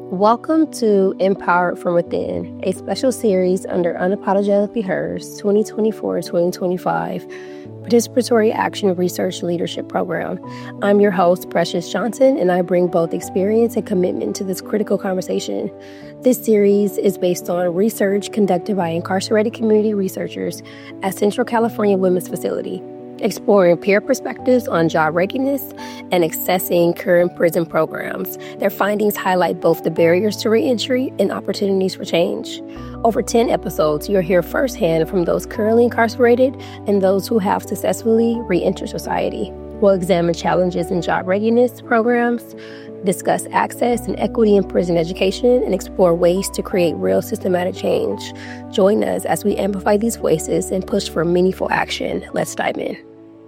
Welcome to Empowered from Within, a special series under Unapologetically Hers 2024-2025 Participatory Action Research Leadership Program. I'm your host, Precious Johnson, and I bring both experience and commitment to this critical conversation. This series is based on research conducted by incarcerated community researchers at Central California Women's Facility, exploring peer perspectives on job readiness and accessing current prison programs. Their findings highlight both the barriers to reentry and opportunities for change. Over 10 episodes, you'll hear firsthand from those currently incarcerated and those who have successfully reentered society. We'll examine challenges in job readiness programs, discuss access and equity in prison education, and explore ways to create real systematic change. Join us as we amplify these voices and push for meaningful action. Let's dive in.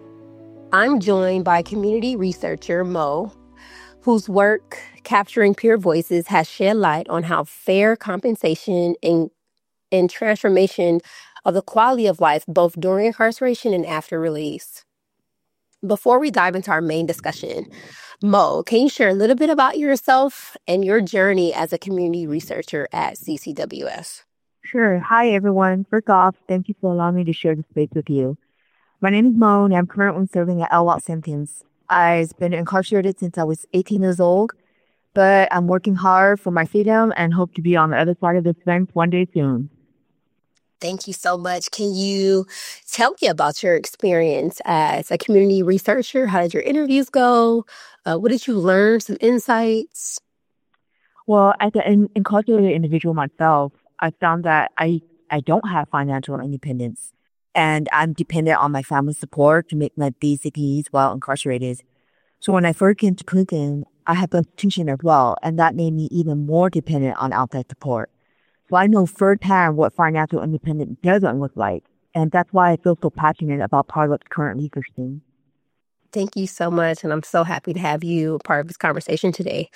I'm joined by community researcher Mo, whose work capturing peer voices has shed light on how fair compensation and transformation of the quality of life both during incarceration and after release. Before we dive into our main discussion, Mo, can you share a little bit about yourself and your journey as a community researcher at CCWS? Sure. Hi, everyone. First off, thank you for allowing me to share the space with you. My name is Mo, and I'm currently serving at LWAT sentence. I've been incarcerated since I was 18 years old, but I'm working hard for my freedom and hope to be on the other side of this fence one day soon. Thank you so much. Can you tell me about your experience as a community researcher? How did your interviews go? What did you learn? Some insights? Well, as an incarcerated individual myself, I found that I don't have financial independence, and I'm dependent on my family's support to make my basic needs while incarcerated. So when I first came to prison, I had been teaching as well, and that made me even more dependent on outside support. So I know firsthand what financial independence doesn't look like, and that's why I feel so passionate about part of what's currently interesting. Thank you so much, and I'm so happy to have you a part of this conversation today.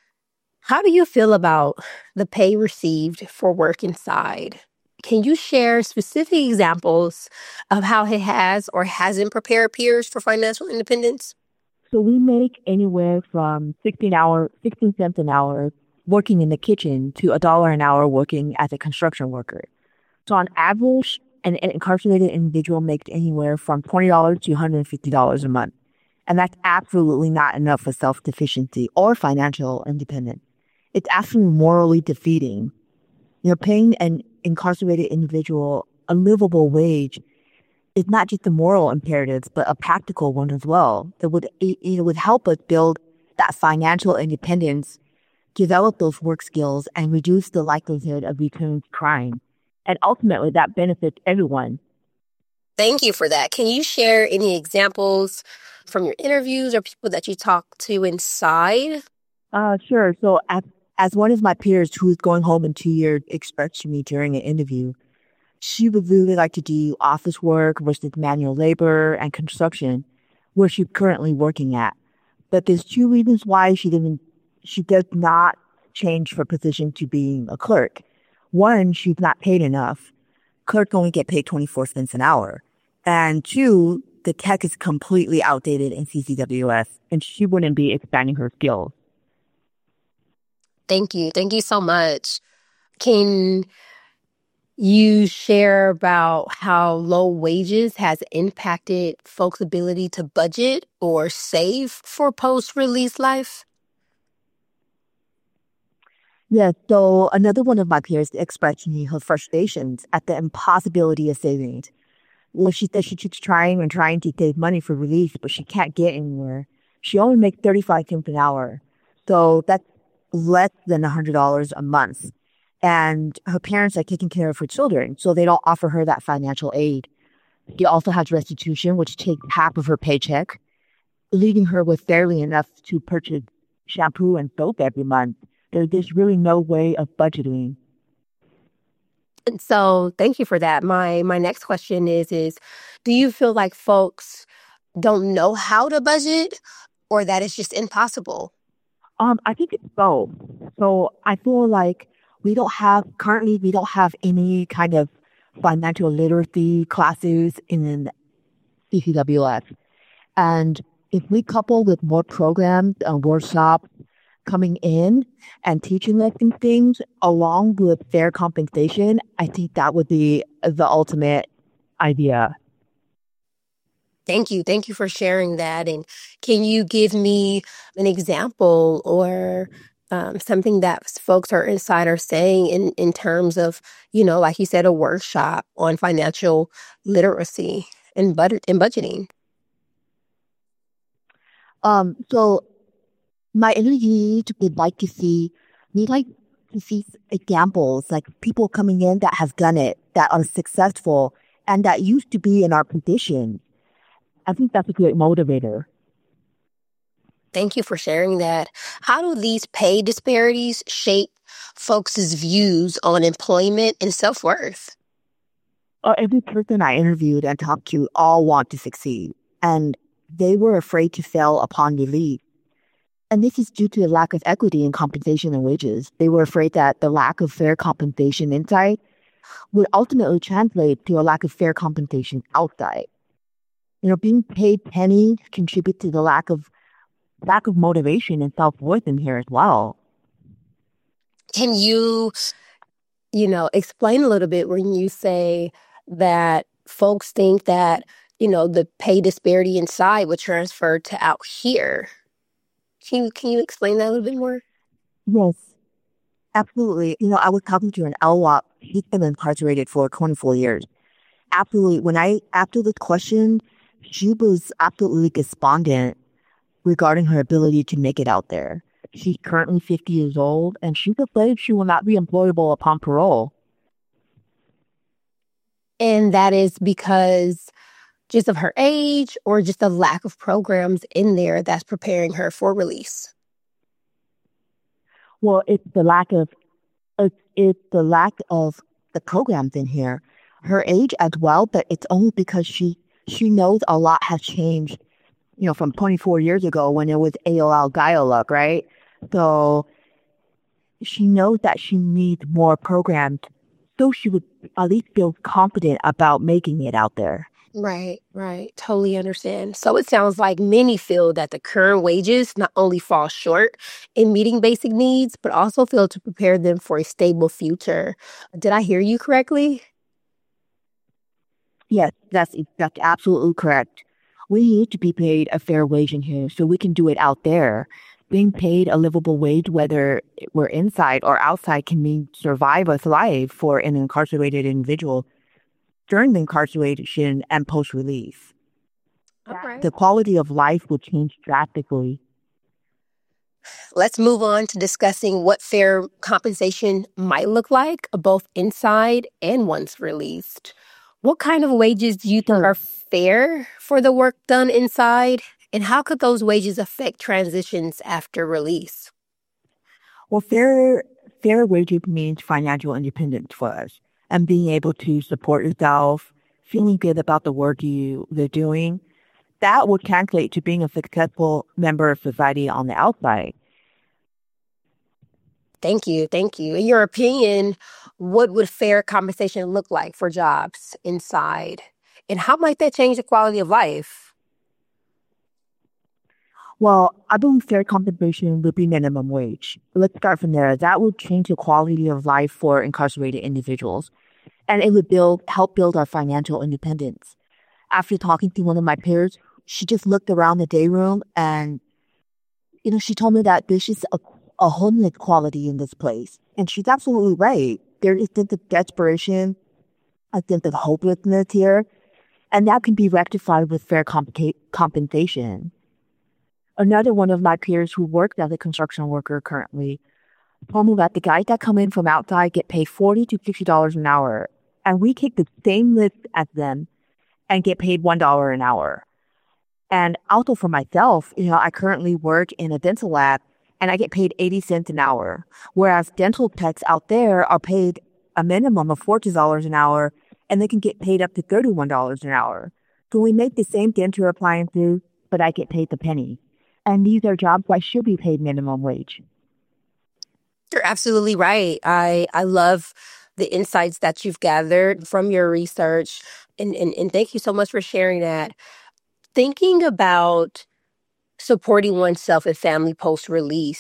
How do you feel about the pay received for work inside? Can you share specific examples of how it has or hasn't prepared peers for financial independence? So we make anywhere from 16 cents an hour working in the kitchen to $1 an hour working as a construction worker. So on average, an incarcerated individual makes anywhere from $20 to $150 a month. And that's absolutely not enough for self-sufficiency or financial independence. It's actually morally defeating. Paying an incarcerated individual a livable wage is not just a moral imperative, but a practical one as well. It would help us build that financial independence, develop those work skills, and reduce the likelihood of returning to crime. And ultimately, that benefits everyone. Thank you for that. Can you share any examples from your interviews or people that you talked to inside? Sure. So as one of my peers who's going home in 2 years expressed to me during an interview, she would really like to do office work versus manual labor and construction, where she's currently working at. But there's two reasons why she does not change her position to being a clerk. One, she's not paid enough. Clerks only get paid 24 cents an hour. And two, the tech is completely outdated in CCWS, and she wouldn't be expanding her skills. Thank you. Thank you so much. Can you share about how low wages has impacted folks' ability to budget or save for post-release life? Yeah, so another one of my peers expressed to me her frustrations at the impossibility of savings. Well, she said she keeps trying to save money for release, but she can't get anywhere. She only makes 35 cents an hour, so that's less than $100 a month. And her parents are taking care of her children, so they don't offer her that financial aid. She also has restitution, which takes half of her paycheck, leaving her with barely enough to purchase shampoo and soap every month. There's really no way of budgeting. And so thank you for that. My next question is do you feel like folks don't know how to budget or that it's just impossible? I think it's both. So I feel like we don't have any kind of financial literacy classes in CCWS. And if we couple with more programs and workshops coming in and teaching us these things along with fair compensation, I think that would be the ultimate idea. Thank you. Thank you for sharing that. And can you give me an example or something that folks or insiders saying in terms of, like you said, a workshop on financial literacy and budgeting? So my interviewees we'd like to see examples, like people coming in that have done it, that are successful, and that used to be in our position. I think that's a great motivator. Thank you for sharing that. How do these pay disparities shape folks' views on employment and self-worth? Every person I interviewed and talked to all want to succeed, and they were afraid to fail upon release. And this is due to a lack of equity in compensation and wages. They were afraid that the lack of fair compensation inside would ultimately translate to a lack of fair compensation outside. Being paid pennies contribute to the lack of motivation and self-worth in here as well. Can explain a little bit when you say that folks think that, the pay disparity inside would transfer to out here? Can you explain that a little bit more? Yes, absolutely. I was talking to an LWAP. He's been incarcerated for 24 years. Absolutely. After the question, she was absolutely despondent regarding her ability to make it out there. She's currently 50 years old, and she's afraid she will not be employable upon parole. And that is because just of her age or just the lack of programs in there that's preparing her for release? Well, it's the lack of the programs in here. Her age as well, but it's only because she knows a lot has changed, from 24 years ago when it was AOL Dial-up, right? So she knows that she needs more programs so she would at least feel confident about making it out there. Right, right. Totally understand. So it sounds like many feel that the current wages not only fall short in meeting basic needs, but also fail to prepare them for a stable future. Did I hear you correctly? Yes, that's absolutely correct. We need to be paid a fair wage in here so we can do it out there. Being paid a livable wage, whether we're inside or outside, can mean survive a life for an incarcerated individual during the incarceration and post release. All right. The quality of life will change drastically. Let's move on to discussing what fair compensation might look like, both inside and once released. What kind of wages do you think are fair for the work done inside? And how could those wages affect transitions after release? Well, fair wages means financial independence for us and being able to support yourself, feeling good about the work you're doing. That would translate to being a successful member of society on the outside. Thank you. Thank you. In your opinion, what would fair compensation look like for jobs inside? And how might that change the quality of life? Well, I believe fair compensation would be minimum wage. Let's start from there. That would change the quality of life for incarcerated individuals, and it would help build our financial independence. After talking to one of my peers, she just looked around the day room and, she told me that there's just a homeless quality in this place. And she's absolutely right. There is a sense of desperation, a sense of hopelessness here, and that can be rectified with fair compensation. Another one of my peers who works as a construction worker currently told me that the guys that come in from outside get paid $40 to $60 an hour, and we take the same list as them and get paid $1 an hour. And also for myself, I currently work in a dental lab and I get paid 80 cents an hour, whereas dental techs out there are paid a minimum of $40 an hour and they can get paid up to $31 an hour. So we make the same dental appliances, but I get paid the penny. And these are jobs where I should be paid minimum wage. You're absolutely right. I love the insights that you've gathered from your research. And thank you so much for sharing that. Thinking about supporting oneself and family post release,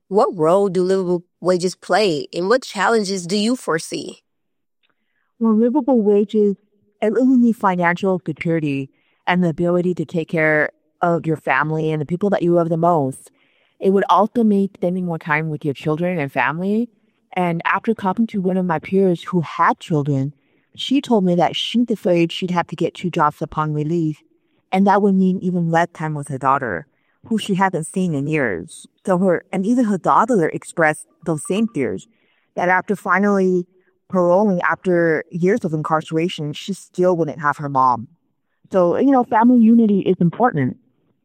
What role do livable wages play, and what challenges do you foresee? Well, livable wages, it really need financial security and the ability to take care of your family and the people that you love the most. It would also make spending more time with your children and family. And after talking to one of my peers who had children, she told me that she's afraid she'd have to get two jobs upon release, and that would mean even less time with her daughter, who she hasn't seen in years. And even her daughter expressed those same fears that after finally paroling after years of incarceration, she still wouldn't have her mom. So, family unity is important.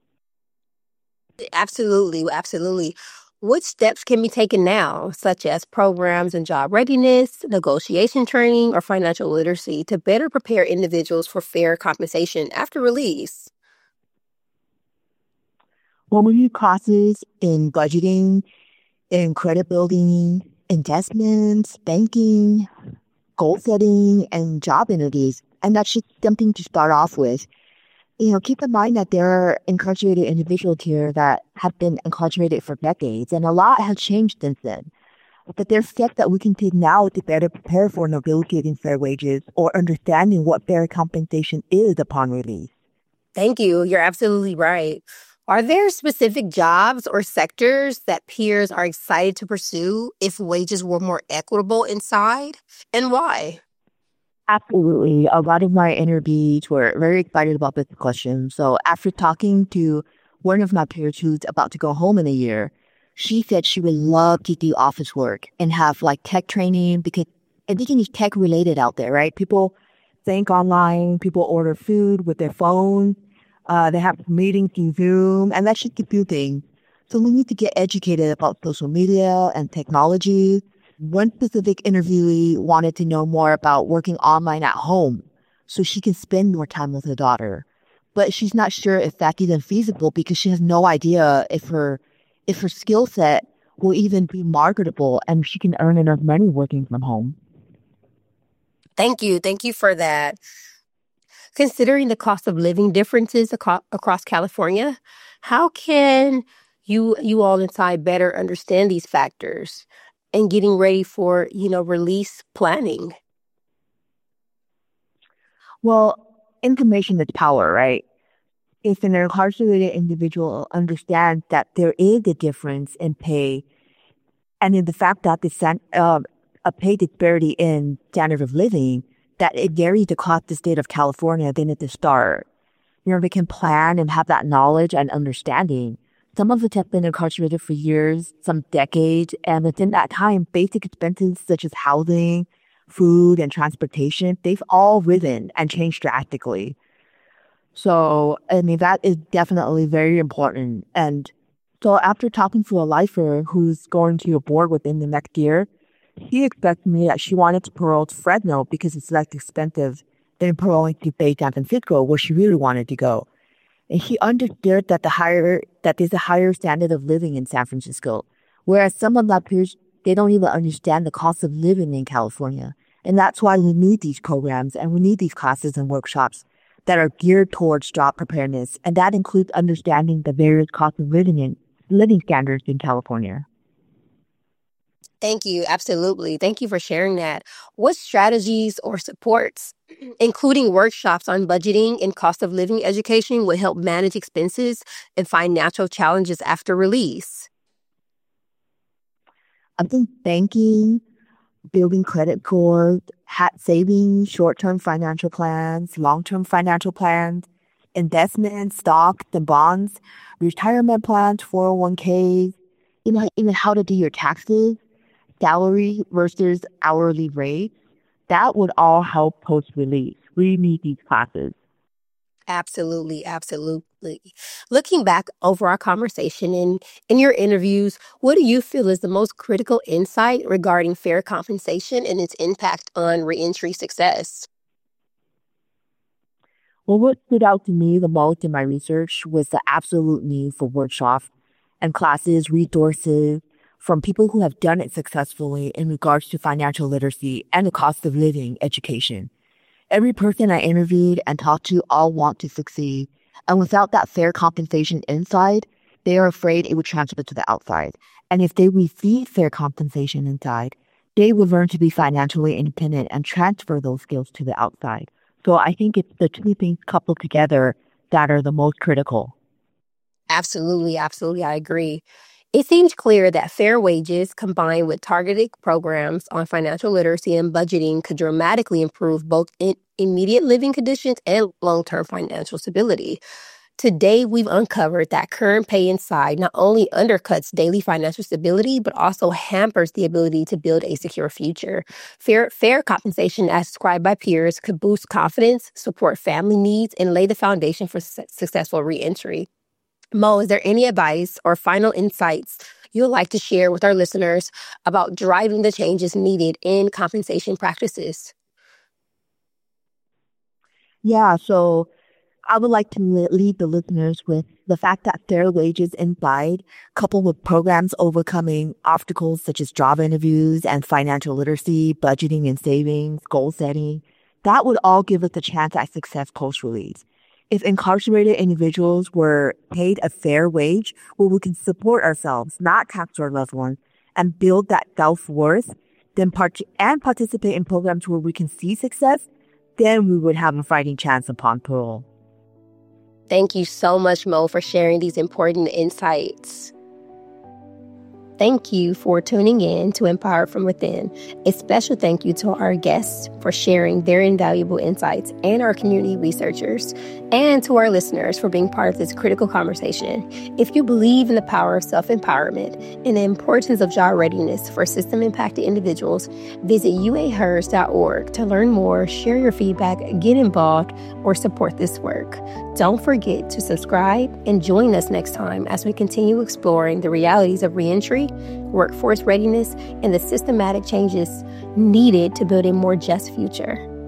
Absolutely, absolutely. What steps can be taken now, such as programs and job readiness, negotiation training, or financial literacy, to better prepare individuals for fair compensation after release? Well, we need classes in budgeting, in credit building, investments, banking, goal setting, and job interviews. And that's just something to start off with. Keep in mind that there are incarcerated individuals here that have been incarcerated for decades, and a lot has changed since then. But there's steps that we can take now to better prepare for negotiating fair wages or understanding what fair compensation is upon release. Thank you. You're absolutely right. Are there specific jobs or sectors that peers are excited to pursue if wages were more equitable inside? And why? Absolutely. A lot of my interviews were very excited about this question. So after talking to one of my peers who's about to go home in a year, she said she would love to do office work and have like tech training because everything is tech related out there, right? People think online, people order food with their phone, they have meetings through Zoom, and that's just a few things. So we need to get educated about social media and technology. One specific interviewee wanted to know more about working online at home so she can spend more time with her daughter. But she's not sure if that's even feasible because she has no idea if her skill set will even be marketable and she can earn enough money working from home. Thank you. Thank you for that. Considering the cost of living differences across California, how can you all inside better understand these factors and getting ready for, release planning? Well, information is power, right? If an incarcerated individual understands that there is a difference in pay and in the fact that a pay disparity in standard of living, that it varies across the state of California, then at the start, they can plan and have that knowledge and understanding. Some of us have been incarcerated for years, some decades, and within that time, basic expenses such as housing, food, and transportation, they've all risen and changed drastically. So, I mean, that is definitely very important. And so after talking to a lifer who's going to a board within the next year, he expressed to me that she wanted to parole to Fresno because it's less expensive than paroling to Bay San Francisco, where she really wanted to go. And he understood that there's a higher standard of living in San Francisco, whereas some of my peers, they don't even understand the cost of living in California. And that's why we need these programs and we need these classes and workshops that are geared towards job preparedness. And that includes understanding the various cost of living standards in California. Thank you. Absolutely. Thank you for sharing that. What strategies or supports, including workshops on budgeting and cost of living education, would help manage expenses and financial challenges after release? I think banking, building credit scores, hat savings, short-term financial plans, long-term financial plans, investments, stocks and bonds, retirement plans, 401ks, even how to do your taxes, salary versus hourly rate, that would all help post-release. We need these classes. Absolutely, absolutely. Looking back over our conversation and in your interviews, what do you feel is the most critical insight regarding fair compensation and its impact on reentry success? Well, what stood out to me the most in my research was the absolute need for workshops and classes, resources from people who have done it successfully in regards to financial literacy and the cost of living education. Every person I interviewed and talked to all want to succeed. And without that fair compensation inside, they are afraid it would transfer to the outside. And if they receive fair compensation inside, they will learn to be financially independent and transfer those skills to the outside. So I think it's the two things coupled together that are the most critical. Absolutely, absolutely. I agree. It seems clear that fair wages combined with targeted programs on financial literacy and budgeting could dramatically improve both immediate living conditions and long-term financial stability. Today, we've uncovered that current pay inside not only undercuts daily financial stability, but also hampers the ability to build a secure future. Fair compensation as described by peers could boost confidence, support family needs, and lay the foundation for successful reentry. Mo, is there any advice or final insights you would like to share with our listeners about driving the changes needed in compensation practices? Yeah, so I would like to leave the listeners with the fact that fair wages inside, coupled with programs overcoming obstacles such as job interviews and financial literacy, budgeting and savings, goal setting, that would all give us a chance at success post-release. If incarcerated individuals were paid a fair wage where we can support ourselves, not tax our loved ones, and build that self-worth, then participate in programs where we can see success, then we would have a fighting chance upon parole. Thank you so much, Mo, for sharing these important insights. Thank you for tuning in to Empowered from Within. A special thank you to our guests for sharing their invaluable insights and our community researchers, and to our listeners for being part of this critical conversation. If you believe in the power of self-empowerment and the importance of job readiness for system-impacted individuals, visit uahers.org to learn more, share your feedback, get involved, or support this work. Don't forget to subscribe and join us next time as we continue exploring the realities of reentry, workforce readiness, and the systematic changes needed to build a more just future.